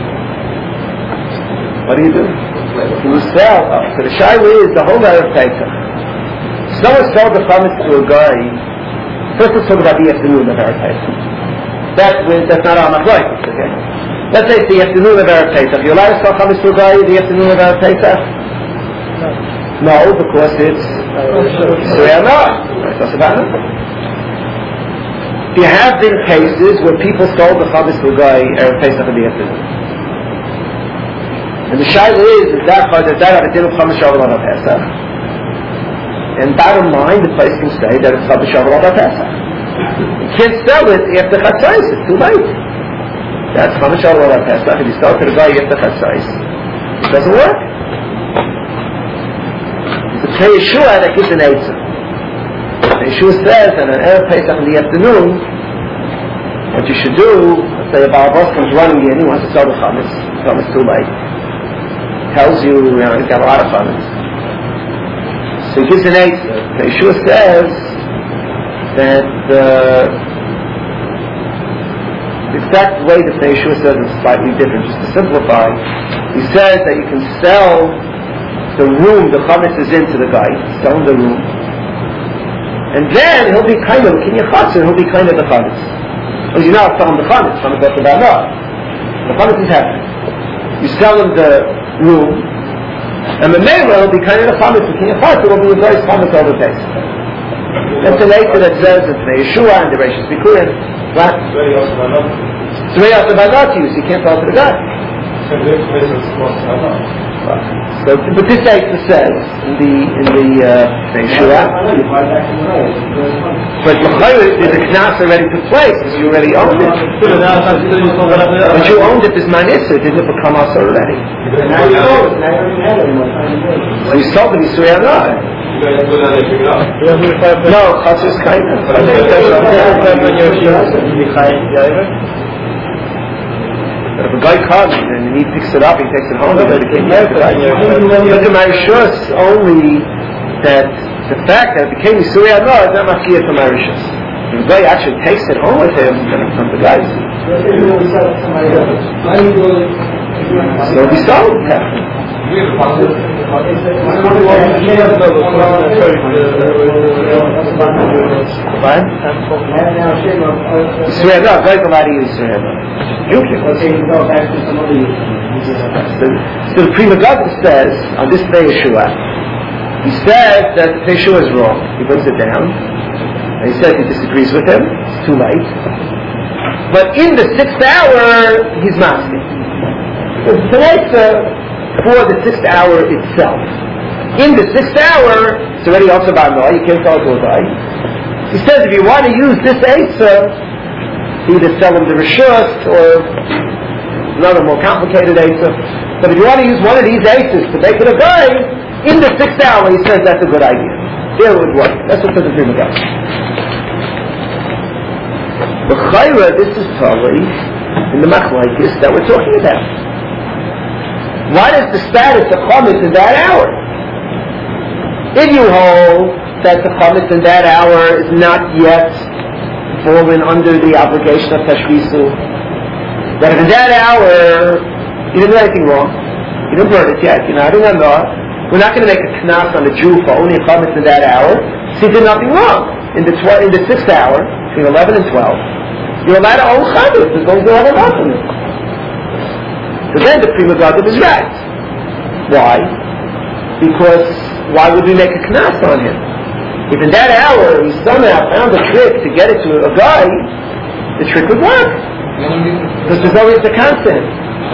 What do you do? Can you sell? Oh, so the shaila is the whole Erev Pesach. Someone sold the chametz to a guy. First let's talk about the afternoon of Erev Pesach. That's, that's not our machlokes, okay? Let's say it's the afternoon of Erev Pesach. You're allowed to sell chametz to a guy the afternoon of Erev Pesach? No, because it's Surya Noah. That's about it. There have been cases where people sold the chametz to a guy Erev Pesach in the afternoon. And the shaila is, is that part of that a din of chametz shavuot on Pesach? And bottom line, the place can say that it's chametz shavuot on Pesach. You can't sell it after chatzais. It's too late. That's chametz shavuot on Pesach. If you sell it to the guy after chatzais, it doesn't work. It's a Pnei Yeshua that gives an eitzah. Yeshua says that on Erev Pesach in the afternoon, what you should do, let's say a Balabas comes running in, he wants to sell the chametz, the chametz too late. Tells you, you know, he's got a lot of chametz. So he gives an eitzah. Yeshua says that uh, the exact way that Yeshua says is slightly different. Just to simplify, he says that you can sell the room the chametz is in to the guy, sell him the room, and then he'll be kind of kin yachatzer, he'll be kind of the chametz. Because you know, I'll sell him the chametz. Chametz goes about no. The chametz is happening. You sell him the room, and the mela will be kind of the chametz. The kin yachatzer will be a very chametz all the place. That's the later that says it's the Yeshua and the Rishis Bikurim. What? It's way out of Banat use. You can't sell to the guy. So, but this Eitzah says in the in the uh, Yeshua. But the knas already took place because you already owned it. But you owned it as manisah. It didn't become us already. So you sold it. You saw it. No, Chatzis kind of. But if a guy comes and he picks it up, he takes it home, he can't get it. But the Marishus only that the fact that it became Yisuri Anor is not mafkiyah to Marishus. If the guy actually takes it home with him, then it's from the guys. So it'll be sold. What? Swear no, guys are allowed to use swear no. So the Pri Megadim says on this Pnei Yeshua, he says that Pnei Yeshua is wrong. He brings it down, and he says he disagrees with him. It's too late. But in the sixth hour, he's masking. So tonight's for the sixth hour itself. In the sixth hour, it's already also about law, you can't sell it to a guy. He says if you want to use this Eitzah, either sell him the Rishus or another more complicated Eitzah. But if you want to use one of these Eitzahs to make it a guy, in the sixth hour, he says that's a good idea. There it would work. That's what says the Pri Megadim. The Chayra, this is probably in the Machlokes that we're talking about. What is the status of chametz in that hour? If you hold that the chametz in that hour is not yet fallen under the obligation of tashvisu, that if in that hour you didn't do anything wrong, you didn't burn it yet, you're not in a law, we're not going to make a knas on the Jew for only chametz in that hour, so you did nothing wrong. In the tw- in the sixth hour, between eleven and twelve, you're allowed to own chametz as long as you have a lot in it. So then the Pri Megadim is right. Why? Because why would we make a knas on him? If in that hour he somehow found a trick to get it to a guy, the trick would work. Because there's always the constant.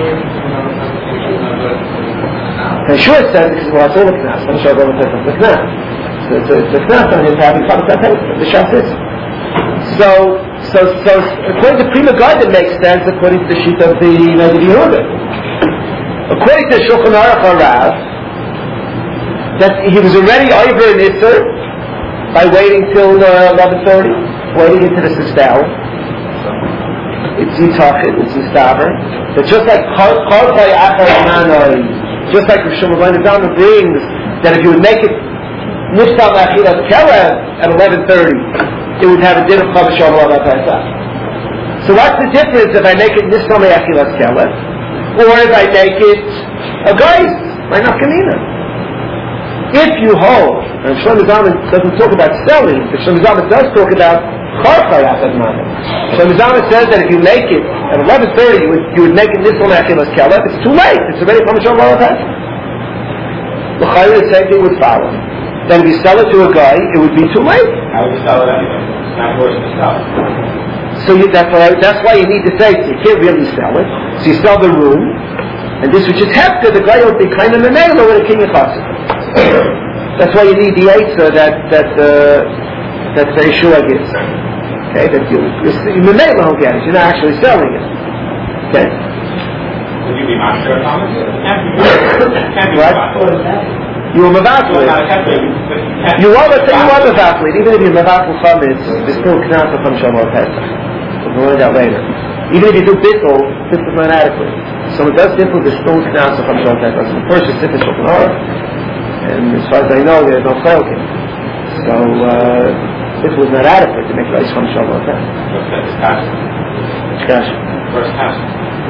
And sure it says, because well, it's all the knas. I'm sure I'm going to say the knas. So it's a, it's a knas on him having fun with that paper, the shafis. So, so, so, according to Pri Megadim, it makes sense according to the sheet of the Nagid Yehuda. According to Shulchan Aruch Harav, that he was already over in Isser by waiting till uh, eleven thirty, waiting into the sixth hour. It's Yitachid, it's Yistaber. That just like Karchai Achar Manoi, just like Rav Shimon Bar Zalman brings, that if you would make it Nifsal Achilas Kelev at eleven thirty, it would have a din of Chav Shalom Al Pesach. So what's the difference if I make it Nifsal Achilas Kelev, or if I make it a Geis, my Nafkamina? If you hold, and Shlomo Zalman doesn't talk about selling, but Shlomo Zalman does talk about Charchai Achad Manoi. Shlomo Zalman says that if you make it at eleven thirty, you would, you would make it Nifsal Achilas Kelev, it's too late, it's already Chav Shalom Al Pesach. The Chayr, the same thing would follow. Then if you sell it to a guy, it would be too late. How would you sell it anyway? It's not worth to sell. So you, that's, why, that's why you need to say, so you can't really sell it. So you sell the room, and this would just hefka, the guy would be kind of memela with a king of chassid. That's why you need the eitzah that that uh, that the Yeshua gives. Okay, that you you memela will get it. You're not actually selling it. Okay. Would you be master of Thomas? Can't be What? You were mavaslid. You are a you are mavaslid. Even if you're mavaslid chametz, there's still knas of Chav Shalom Al Pesach. We'll learn that later. Even if you do bittul, this is not adequate. So it does bittul, there's still knas of Chav Shalom Al Pesach. So the first is Sifat Shulchan Aruch, and as far as I know, there's no chelkim. So uh, bittul is not adequate to make rice Chav Shalom Al Pesach. Gosh. First task.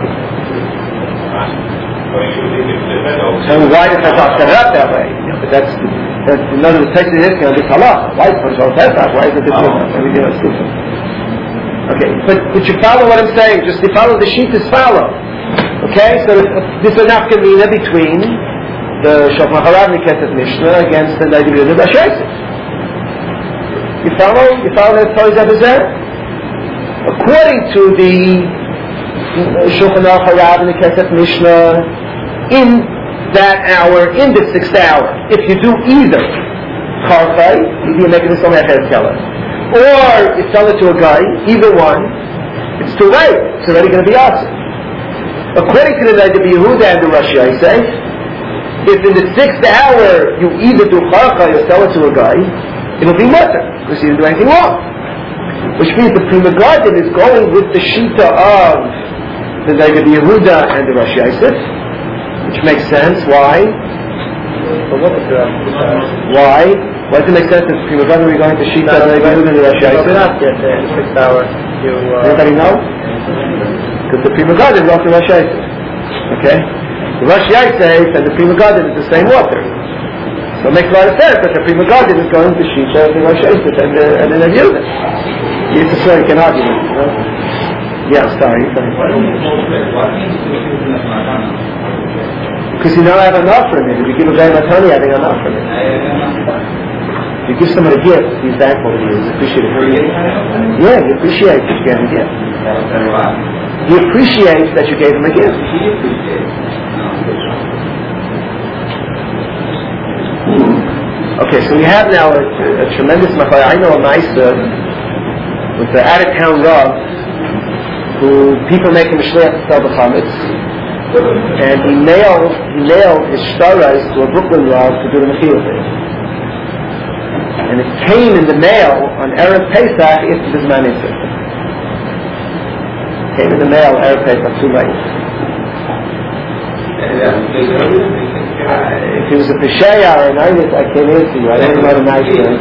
And why does Pesach set it up that way? You know, but that's, that's none of the text in this on this halach. Why is Pesach Pesach? Why is it this different? Everything else different. Okay, but but you follow what I'm saying? Just you follow the sheet is follow. Okay, so this is not nafkamina between the Shulchan Aruch Kesef Mishnah against the Nagid Yehuda Bashayis. You follow? You follow that Torah Zebazeh? According to the Shulchan Aruch and the Kesef Mishnah, in that hour, in the sixth hour, if you do either Karchai, you make it a Somech Keller, or you sell it to a guy, either one, it's too late. It's already going to be awesome. According to the Nagid Yehuda and the Rosh Yosef, if in the sixth hour you either do Karchai or sell it to a guy, it'll be mutter, because you didn't do anything wrong. Which means the Prima Garden is going with the Shita of the Nagid Yehuda and the Rosh Yosef, which makes sense. Why? Why? Why does it make sense that Prima Garden we're going to Shita of the Nagid Yehuda and the Rosh Yosef? Anybody know? Because the Prima Garden is also Rosh Yosef. Okay? The Rosh Yosef and the Prima Garden is the same water. So it makes a lot of sense that the Prima Garden is going to Shita of the Rosh Yosef and the and the Nagid Yehuda. It's a story you can argue with, you know? Yeah, sorry. Because you don't have enough from it. If you give a guy matani, having enough from it. If you give someone a gift, he's thankful to you. He's appreciative for you. Yeah, he appreciates that you gave him a gift. He appreciates that you gave him a gift. Okay, so we have now a, a tremendous machar. I know a Maisa with the out-of-town Rav, who people make him a shliach to sell the chametz, and he nailed he nailed his shtarais to a Brooklyn Rav to do the mechila thing. And it came in the mail on Erev Pesach after the Zman Yisrael. Came in the mail Erev Pesach too late. Uh, if it was a Pesheya or an Einis, I can't answer you. I don't know the nice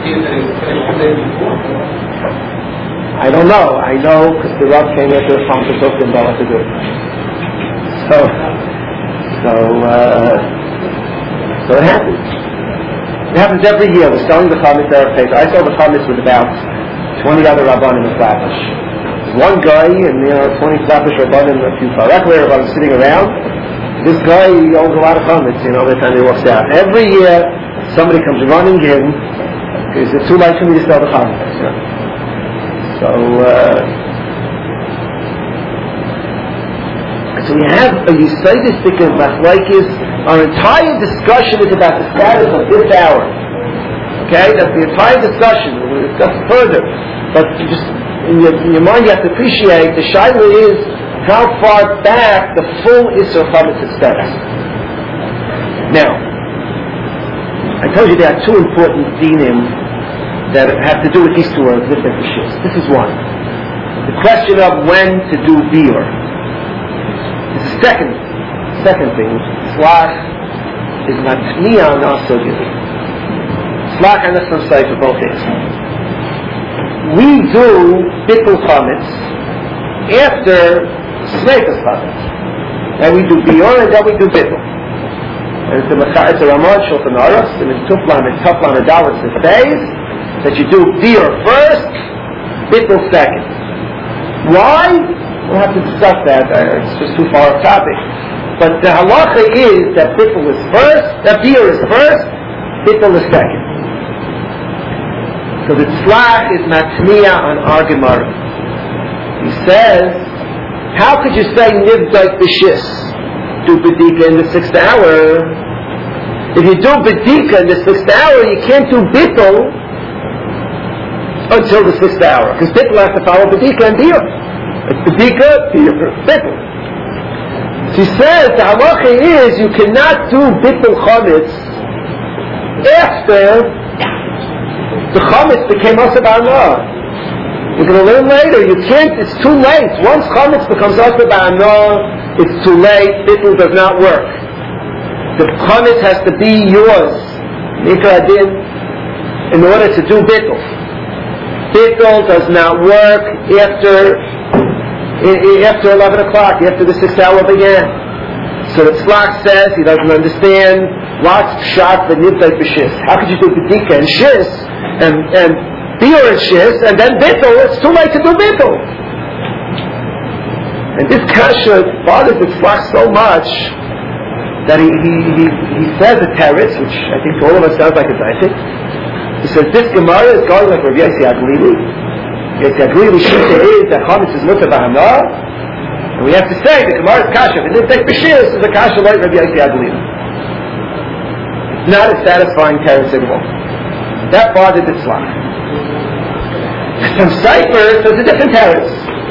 I don't know. I know because the Rav came after the Pam to talk to him about what to do. So, so, uh, so it happens. It happens every year. We're selling the chametz Erev Pesach. I sold the chametz with about twenty other rabbanim in Flatbush. One guy and you know twenty Flatbush rabbanim, a few regular rabbanim sitting around. This guy he owns a lot of chametz. You know, every time he walks out. Every year somebody comes running in because it's too late for me to sell the chametz. You know? So, uh, so we have a Yisraelistic of Machlaikis. Our entire discussion is about the status of this hour. Okay, that's the entire discussion. We'll discuss it further. But you just in your, in your mind, you have to appreciate the shaila is how far back the full Isser Chametz extends. Now, I told you there are two important dinim that have to do with these two words, Nifdek B'Shis. This is one. The question of when to do biur. This is second, second thing. Slach is matniya on our sugya. Slach and some say for both things. We do bittul chametz after sleikas chametz, and we do biur and then we do bittul. And it's the Machar, it's a Ramon Shulchan Aruch, and in Tuflam and Tuflam and Dalit it says that you do biur first, bittul second. Why? We'll have to discuss that. Uh, it's just too far off topic. But the halacha is that bittul is first, that biur is first, bittul is second. So the tzlach is matniya on our Gemara. He says, how could you say nivdai b'shis? Do bedika in the sixth hour. If you do bedika in the sixth hour, you can't do bittul until the sixth hour, because bittul has to follow bedika and biur. It's bedika, biur, bittul. She says the halacha is you cannot do bittul chametz after the chametz became asur ba'anah. We're going to learn later. You can't. It's too late. Once chametz becomes asur ba'anah, it's too late. Bittul does not work. The chametz has to be yours, Nikra Adin, in order to do bittul. Bittul does not work after after eleven o'clock, after the sixth hour began. So the tzlach says he doesn't understand what's pshat v'nivdai b'shis. How could you do bedika and shis and and biur and shis and then bittul? It's too late to do bittul. And this kasha bothers the tzlach so much that he, he, he, he says a teretz, which I think to all of us sounds like a daifik. He says this Gemara is going like Rav Yossi Aglili. Yossi Aglili shita is that chametz is mutar b'hanah, and we have to say the Gemara's kasha, if it didn't take b'shis, is a kasha like Rav Yossi Aglili. It's not a satisfying teretz at all. That bothered the tzlach. Some Sefer says a different teretz.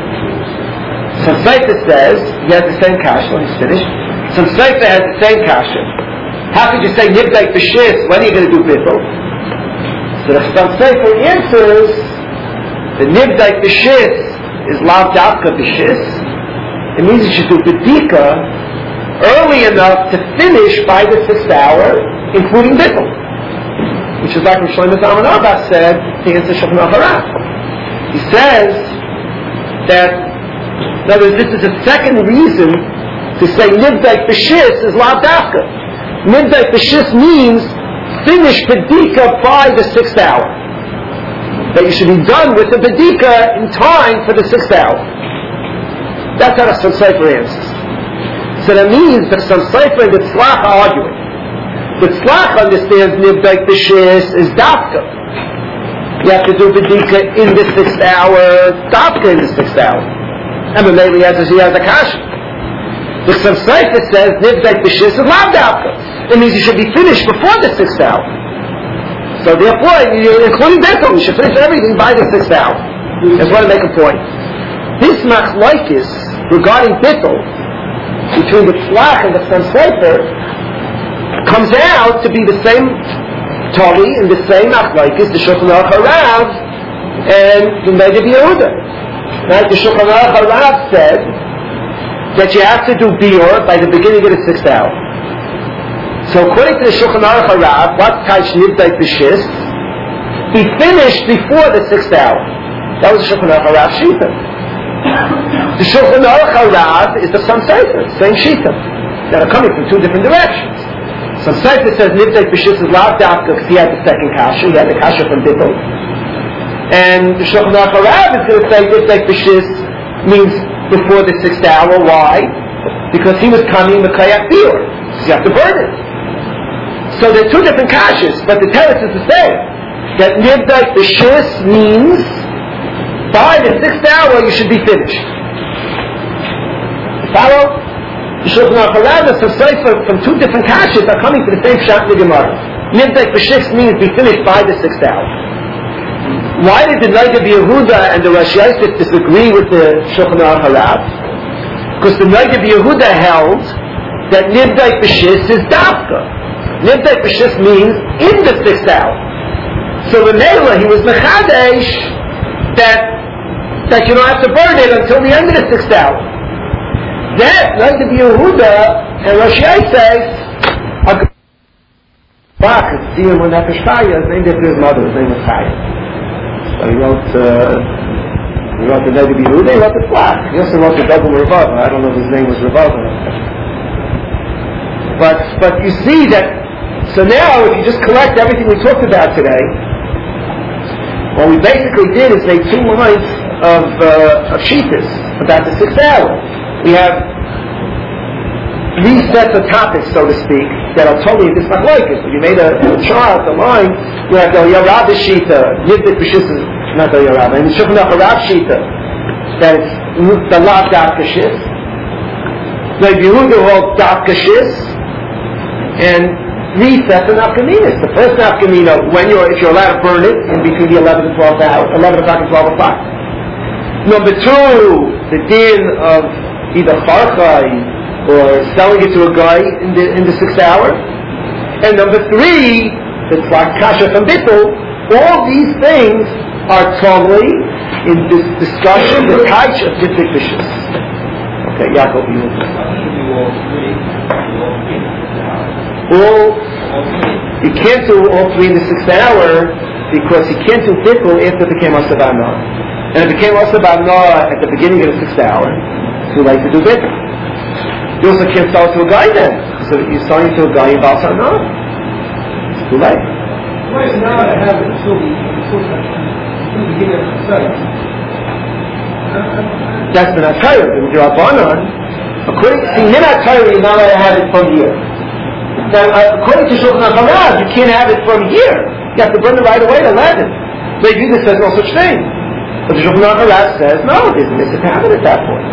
Some Sefer says he has the same kasha. Let me finish. Some Sefer has the same kasha. How could you say nivdai b'shis? When are you going to do bittul? So the some Sefer answers the nivdai b'shis is lav davka b'shis. It means you should do bedika early enough to finish by the sixth hour, including bittul, which is like Shlomo Zalman Auerbach said to answer Shulchan Aruch. He says that, in other words, this is a second reason to say nivdai b'shis is lav davka. Nivdai b'shis means finish bedika by the sixth hour. That you should be done with the bedika in time for the sixth hour. That's how the Some Sefer answers. So that means that Some Sefer and the tzlach are arguing. The tzlach understands nivdai b'shis is davka. You have to do bedika in the sixth hour, davka in the sixth hour. And maybe he has a, he has a kasha. The Some Sefer says nivdai b'shis is lav davka. It means you should be finished before the sixth hour. So therefore, including bittul, you should finish everything by the sixth hour. I just want to make a point. This machlokes regarding bittul between the tzlach and the Some Sefer comes out to be the same Tali and the same machlokes, the Shulchan Aruch Harav and the Nagid Yehuda. Right? The Shulchan Aruch Harav said that you have to do biur by the beginning of the sixth hour. So according to the Shulchan Aruch Harav, what type nivdai b'shis? Be finished before the sixth hour. That was the Shulchan Aruch Harav shita. The Shulchan Aruch Harav is the Some Sefer, same shita, that are coming from two different directions. Some Sefer says nivdai b'shis is lav davka because he had the second kasha, he had the kasha from bittul. And the Shulchan Aruch Harav is going to say nivdai b'shis means before the sixth hour. Why? Because he was coming mekayak biur. So you have to burn it. So there are two different kashas, but the teretz is the same. That nivdai b'shis means by the sixth hour you should be finished. Follow? The Shulchan Aruch Harav and Some Sefer from two different kashas are coming to the same pshat in the Gemara. Nivdai b'shis means be finished by the sixth hour. Why did the Nagid Yehuda and the Rosh Yosef disagree with the Shulchan Aruch Harav? Because the Nagid Yehuda held that nivdai b'shis is davka. Nivdek b'shis means in the sixth hour. So the Mela, he was mechadesh that that you don't have to burn it until the end of the sixth hour. That, like the Yehuda and Rashi says, a Bach, it's seeing when that Chaya, his name after his mother, his name was Chaya. So he wrote, uh, he wrote the Neder Yehuda, he wrote the Bach. He also wrote the Dagum Revava. I don't know if his name was Revava. But, but you see that, so now if you just collect everything we talked about today, what we basically did is make two lines of, uh, of Shittas about the sixth hour. We have three sets of topics, so to speak, that are totally this machlokes. If you made a, a chart, a line, you have the Yarab Shita, Nivdik B'shis, not the Yarab, and the Shulchan Aruch Rav Shita, that it's the Lav Daf Kashis. The Yehuda holds Daf Kashis, and three sets of nafkaminas. The first nafkamina, when you're, if you're allowed to burn it in between the eleven and twelve hours, eleven o'clock and twelve o'clock. Number two, the din of either charchai or selling it to a guy in the in the sixth hour. And number three, the tzlak kasha from bittul. All these things are totally in this discussion, the taich of nivdik b'shis. Okay, Yaakov, you all, you can't do all three in the sixth hour because you can't do bittul after it became asavana. And it became asavana at the beginning of the sixth hour. Too late to do bittul. You also can't sell it to a guy then. So you're selling it to a guy in Balsana. It's too late. Why is now I have it until the beginning of the site? That's the Natayr. The Rabbanan, according to see, Natayr, you're not allowed to have it from here. Now, uh, according to Shulchan Aruch Rav, you can't have it from here. You have to burn it right away to eleven. So Yehuda says no such thing. But the Shulchan Aruch Rav says no, it isn't. It's a habit at that point.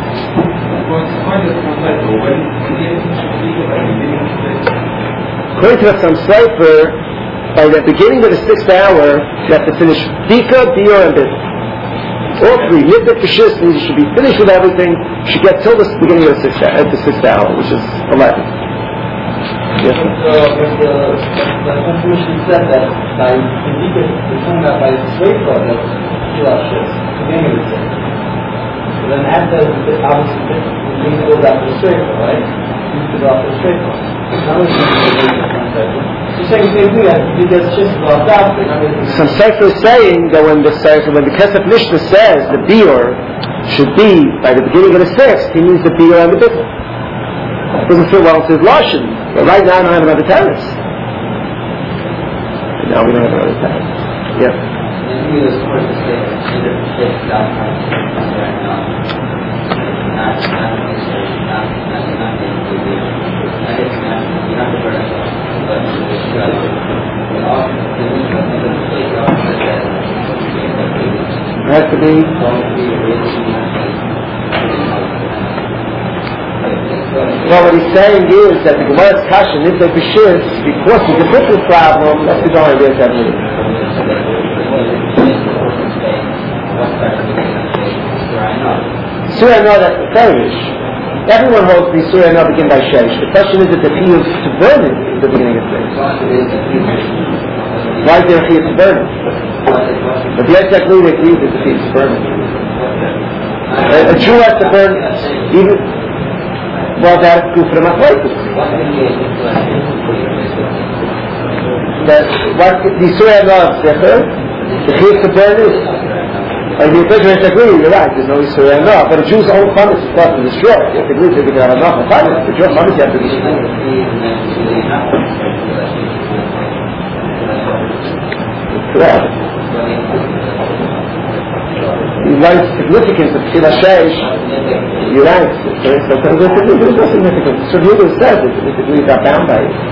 According to some cipher, by the beginning of the sixth hour, you have to finish Dika, Biur, and Bit. All three. Nivdik B'shis means you should be finished with everything. You should get till the beginning of the sixth hour, at the sixth hour, which is eleven. Yes. But the the conclusion said that by Nivdik, the Sunna by Shreifah, that two are shifts, beginning of the sixth. So then after the obviously the mean goes after the Shreifah, right? You go after the Shreifah. Now it's the same thing here. You get shifts go after. Some Sefer is saying that when the Sefer, when the Kesef Mishnah says the Biur should be by the beginning of the sixth, he means the Biur and the Bittul. It doesn't fit well with his Lashon. But right now I don't have another terrace. Now we don't have another terrace. Yeah. It has to be. Well, what he's saying is that the Gemara's Kasha Nivdek B'shis, because of the bittul problem, that's the going to that means. Surah No, that's the Farish. Everyone holds the Surah No begin by Shesh. The question is that the key is to burn it at the beginning of things. Why is there a key to burn it? But the Yitzhak Lula agrees that the key is to burn it. A, a Jew has to burn even. Well, that's good for the machlokes. That what the Surah No Zecher, the key to burn it. I mean, the Yitzhak agree, you're right. There's no Surah No, but a Jew's own chametz is supposed to destroy. You have to agree to the Gemara. The Jew chametz you have to destroy. Correct. You like significance of Tchilah Sheish, you're right. So there's no significance. So Yehuda says it, if we got bound by it.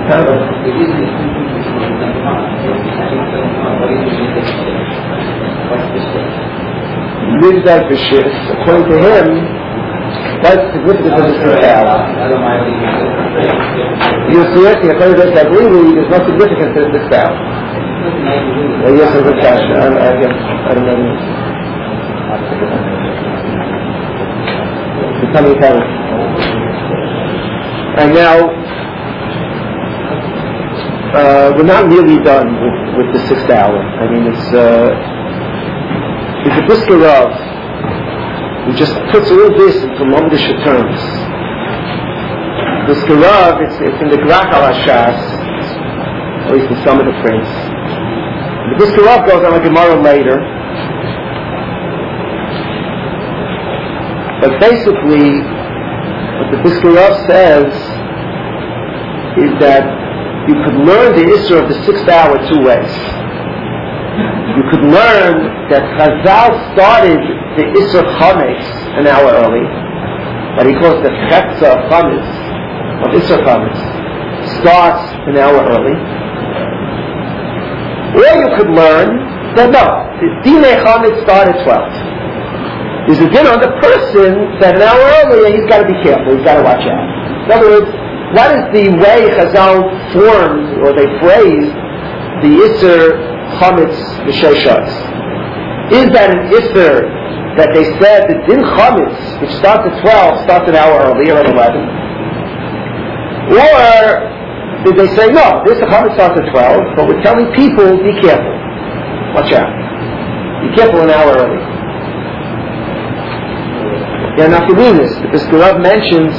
Nivdek B'shis, according to him, what's the significance of the sixth hour? You'll see it, according to Yitzhak Lili, there's no significance to the sixth hour. Well, yes, it's a cash. I, I guess, I don't know. Becoming parent. And now, uh, we're not really done with, with the sixth hour. I mean, it's uh, it's a Brisker Rav who just puts all this into Lomdisha terms. Brisker Rav, it's, it's in the Grach al Hashas, at least in some of the prints. The Brisker Rav goes on a Gemara later, but basically, what the Brisker Rav says is that you could learn the Isser of the sixth hour two ways. You could learn that Chazal started the Isser Chametz an hour early, but he calls the Chetza of Chametz, of Isser Chametz, starts an hour early. Or you could learn that no, the Dinei Chametz started at twelve. There's a din on the person that an hour earlier he's got to be careful, he's got to watch out. In other words, what is the way Chazal formed, or they phrased, the Isser Chametz B'Sheshas? Is that an Isser that they said the Din Chametz, which starts at twelve, starts an hour earlier at eleven? Or did they say, no, this Chametz starts at twelve, but we're telling people, be careful, watch out. Be careful an hour early. Yeah, Nafkaminas, the Brisker Rav mentions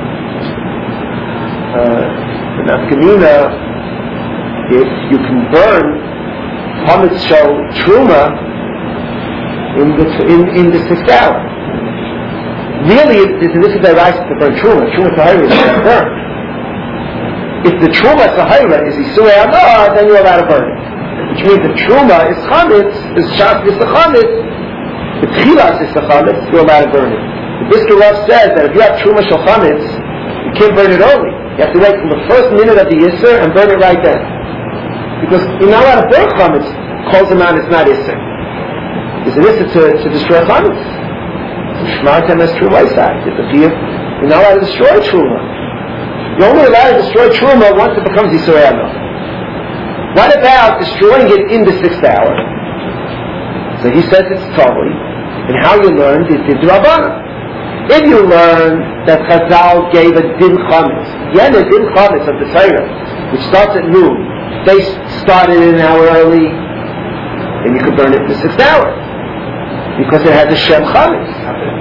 uh, the Nafkamina, if you can burn Chametz Shel Truma in the in, in the sixth hour. Really, this is the right to burn Truma. Truma Tahira is not burn. If the Truma Tahira is Isurei Amar, then you're allowed to burn it. Which means the Truma is Chametz, is Shas is the Chametz, the Tchilas is the Chametz, you're allowed to burn it. The Brisker Rav says that if you have Truma Shel Chametz, you can't burn it early. You have to wait till the first minute of the Isser and burn it right then. Because you're not allowed to burn Chametz. Calls him out, it's not Isser. It's an Isser to, to destroy Chametz. Shmartem has true eyesight. It's a fear. You're not allowed to destroy Truma. You're only allowed to destroy Truma once it becomes Yisrael. What about destroying it in the sixth hour? So he says it's totally. And how you learned is the Rabbanah. If you learn that Chazal gave a Din Chametz, yeah, the Din Chametz of the Torah, which starts at noon, they started an hour early, then you could burn it in the sixth hour. Because it has a Shem Chametz.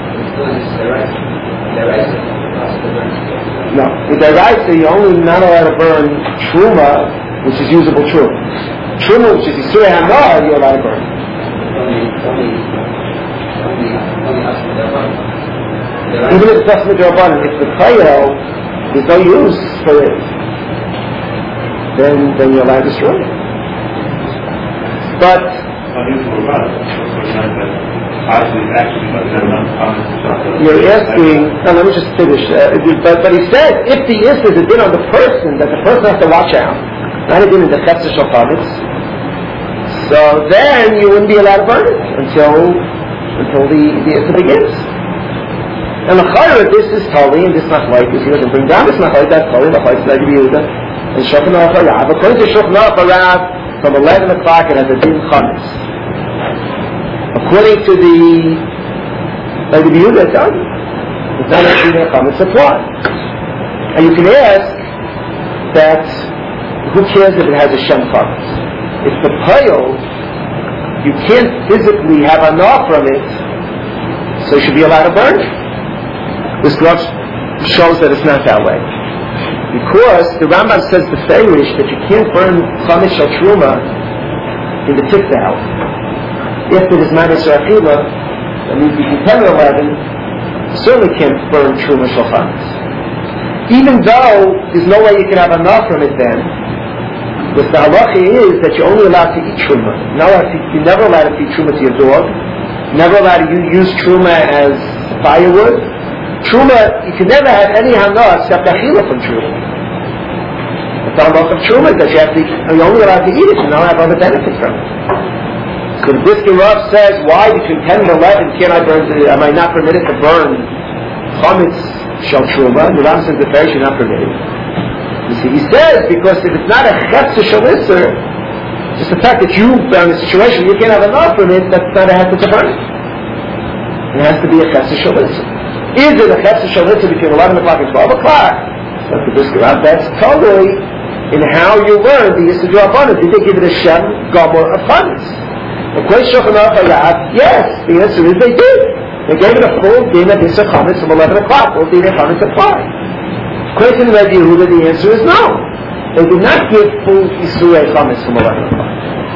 No, with the Raisa, you're only not allowed to burn Truma, which is usable Truma. Truma, which is Yisrei Hamar, you're allowed to burn. Even if it's just Midrabanan, if the Chayel, there's no use for it, then then you're allowed to destroy it. But you're asking, no, let me just finish. Uh, but, but he said, if the is is a din on the person, that the person has to watch out, not a din in the Chetza Shel Chametz, so then you wouldn't be allowed to burn it until until the the Isser begins. And the Chayra, this is Tali, and this is not like this. He doesn't bring down this not like that's Tali, not like Tzedek Yehuda, and Shulchan Aruch HaRav. According to Shulchan Aruch HaRav, from eleven o'clock it has a din Chametz. According to the Tzedek Yehuda, it's done. It's not actually a Chametz apply. And you can ask that, who cares if it has a Shem Chametz? If the Payil, you can't physically have enough from it, so you should be allowed to burn it. This graph shows that it's not that way. Because the Rambam says the Feirish that you can't burn Chametz Shel Truma in the sixth hour. If it is minus Rachila, that means between ten and eleven, you certainly can't burn Truma Shel Chametz. Even though there's no way you can have enough from it then, because the halacha is that you're only allowed to eat Truma. You're never allowed to feed Truma to your dog. Never allowed to use Truma as firewood. Truma, you can never have any hana except achila from Truma. The halacha of Truma is that you have to, you're only allowed to eat it, you don't have other benefit from it. So the Brisker Rav says, why between ten and eleven can I burn, am I not permitted to burn Chametz Shel Truma? The Ram says the Farish is not permitted. You see, he says, because if it's not a Chetza Shel Isser, just the fact that you are in a situation you can't have enough from it, that's not a Chetza to burn it. It has to be a Chetza Shel Isser. Is it a Chetza Shel Isser between eleven o'clock and twelve o'clock? So the Brisker Rav, that's totally in how you learn the Yisud Rabbanan. Did they give it a Shem Gomer of Chametz? According to Shulchan Aruch Harav, yes, the answer is they did. They gave it a full din of Yisud Chametz from eleven o'clock. Full din of Chametz applied. According to Rabbi Yehuda, the answer is no. They did not give full Yisud Chametz from eleven o'clock.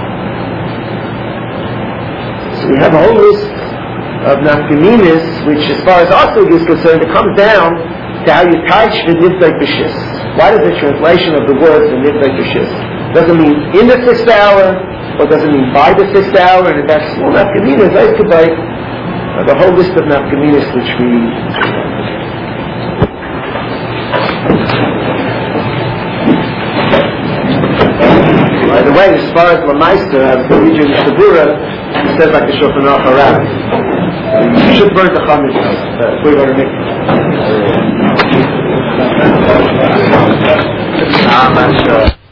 So we have a whole list of nafkaminas, which as far as Oslig is concerned, it comes down to how you touch the nifdai b'shis. What is the translation of the word the nifdai b'shis? Does it mean in the sixth hour, or does it mean by the sixth hour? And that's small nafkaminas. I could buy uh, the whole list of nafkaminas which we. By the way, as far as Lameister, I was going to read you in Shabura, it says like the Shulchan Aruch Harav. You should burn the chametz uh, before you go to mikvah. Ah, man, sure.